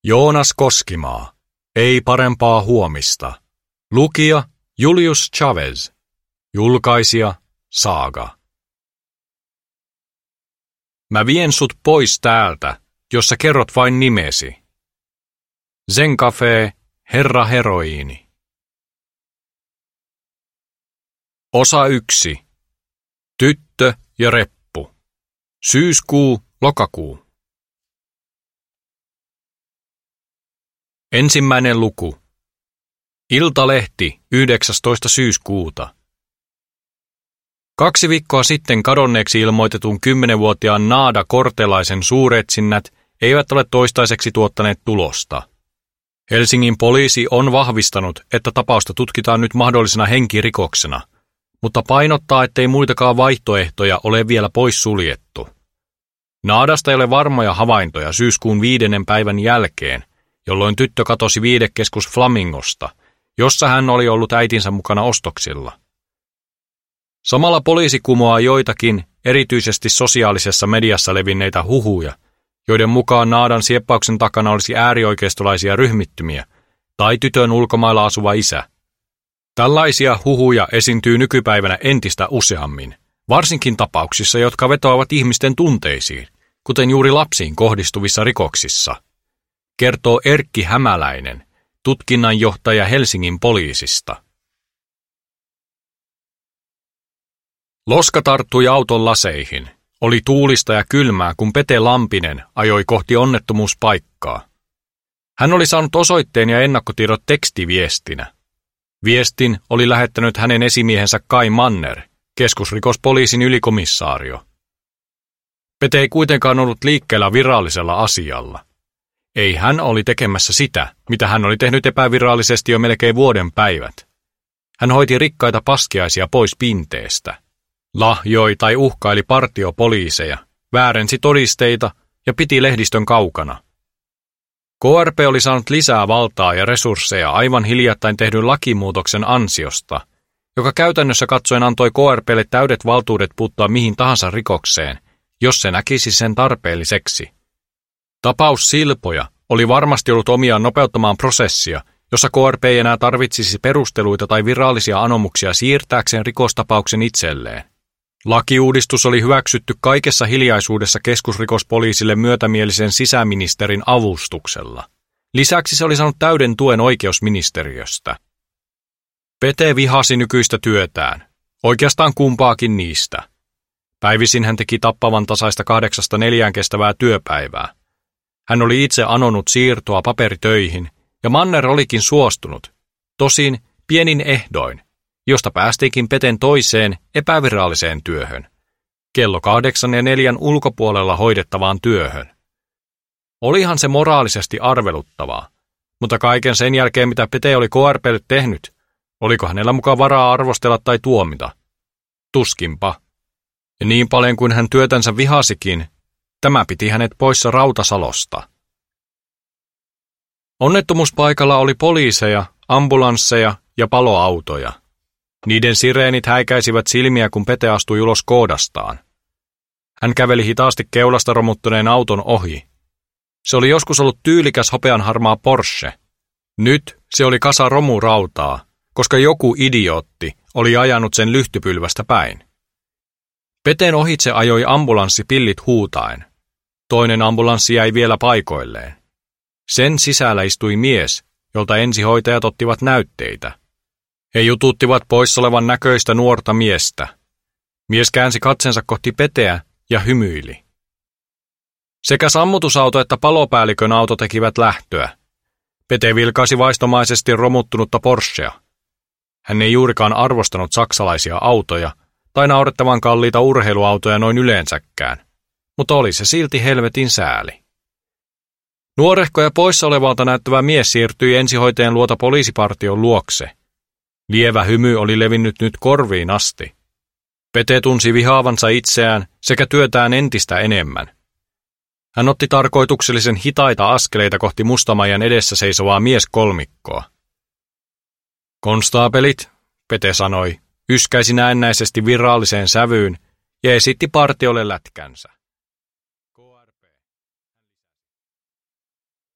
Joonas Koskimaa. Ei parempaa huomista. Lukija Julius Chavez. Julkaisija Saaga. Mä vien sut pois täältä, jos sä kerrot vain nimesi. Zen Café, Herra Heroiini. Osa 1. Tyttö ja reppu. Syyskuu, lokakuu. Ensimmäinen luku. Iltalehti 19. syyskuuta. 2 viikkoa sitten kadonneeksi ilmoitetun 10-vuotiaan Naada Kortelaisen suuretsinnät eivät ole toistaiseksi tuottaneet tulosta. Helsingin poliisi on vahvistanut, että tapausta tutkitaan nyt mahdollisena henkirikoksena, mutta painottaa, ettei muitakaan vaihtoehtoja ole vielä poissuljettu. Naadasta ei ole varmoja havaintoja syyskuun 5. päivän jälkeen, jolloin tyttö katosi viihdekeskus Flamingosta, jossa hän oli ollut äitinsä mukana ostoksilla. Samalla poliisi kumoaa joitakin, erityisesti sosiaalisessa mediassa levinneitä huhuja, joiden mukaan Naadan sieppauksen takana olisi äärioikeistolaisia ryhmittymiä tai tytön ulkomailla asuva isä. Tällaisia huhuja esiintyy nykypäivänä entistä useammin, varsinkin tapauksissa, jotka vetoavat ihmisten tunteisiin, kuten juuri lapsiin kohdistuvissa rikoksissa, kertoo Erkki Hämäläinen, tutkinnanjohtaja Helsingin poliisista. Loska tarttui auton laseihin. Oli tuulista ja kylmää, kun Pete Lampinen ajoi kohti onnettomuuspaikkaa. Hän oli saanut osoitteen ja ennakkotiedot tekstiviestinä. Viestin oli lähettänyt hänen esimiehensä Kai Manner, keskusrikospoliisin ylikomissaario. Pete ei kuitenkaan ollut liikkeellä virallisella asialla. Ei hän oli tekemässä sitä, mitä hän oli tehnyt epävirallisesti jo melkein vuoden päivät. Hän hoiti rikkaita paskiaisia pois pinteestä. Lahjoi tai uhkaili partiopoliiseja, väärensi todisteita ja piti lehdistön kaukana. KRP oli saanut lisää valtaa ja resursseja aivan hiljattain tehdyn lakimuutoksen ansiosta, joka käytännössä katsoen antoi KRPlle täydet valtuudet puuttua mihin tahansa rikokseen, jos se näkisi sen tarpeelliseksi. Tapaus Silpoja oli varmasti ollut omiaan nopeuttamaan prosessia, jossa KRP ei enää tarvitsisi perusteluita tai virallisia anomuksia siirtääkseen rikostapauksen itselleen. Lakiuudistus oli hyväksytty kaikessa hiljaisuudessa keskusrikospoliisille myötämielisen sisäministerin avustuksella. Lisäksi se oli saanut täyden tuen oikeusministeriöstä. Pete vihasi nykyistä työtään, oikeastaan kumpaakin niistä. Päivisin hän teki tappavan tasaista 8–4 kestävää työpäivää. Hän oli itse anonut siirtoa paperitöihin, ja Manner olikin suostunut, tosin pienin ehdoin, josta päästiinkin Peten toiseen epäviralliseen työhön, kello 8 ja 4 ulkopuolella hoidettavaan työhön. Olihan se moraalisesti arveluttavaa, mutta kaiken sen jälkeen mitä Pete oli KRP:lle tehnyt, oliko hänellä mukaan varaa arvostella tai tuomita? Tuskinpa. Ja niin paljon kuin hän työtänsä vihasikin, tämä piti hänet poissa Rautasalosta. Onnettomuuspaikalla oli poliiseja, ambulansseja ja paloautoja. Niiden sireenit häikäisivät silmiä, kun Pete astui ulos koodastaan. Hän käveli hitaasti keulasta romuttuneen auton ohi. Se oli joskus ollut tyylikäs hopeanharmaa Porsche. Nyt se oli kasa romurautaa, koska joku idiootti oli ajanut sen lyhtypylvästä päin. Peten ohitse ajoi ambulanssi pillit huutaen. Toinen ambulanssi jäi vielä paikoilleen. Sen sisällä istui mies, jolta ensihoitajat ottivat näytteitä. He jututtivat poissolevan näköistä nuorta miestä. Mies käänsi katsensa kohti Peteä ja hymyili. Sekä sammutusauto että palopäällikön auto tekivät lähtöä. Pete vilkaisi vaistomaisesti romuttunutta Porschea. Hän ei juurikaan arvostanut saksalaisia autoja tai naurettavan kalliita urheiluautoja noin yleensäkään, mutta oli se silti helvetin sääli. Nuorehko ja poissa olevalta näyttävä mies siirtyi ensihoitajan luota poliisipartion luokse. Lievä hymy oli levinnyt nyt korviin asti. Pete tunsi vihaavansa itseään sekä työtään entistä enemmän. Hän otti tarkoituksellisen hitaita askeleita kohti Mustamajan edessä seisovaa mieskolmikkoa. Konstaapelit, Pete sanoi, yskäisi näennäisesti viralliseen sävyyn ja esitti partiolle lätkänsä.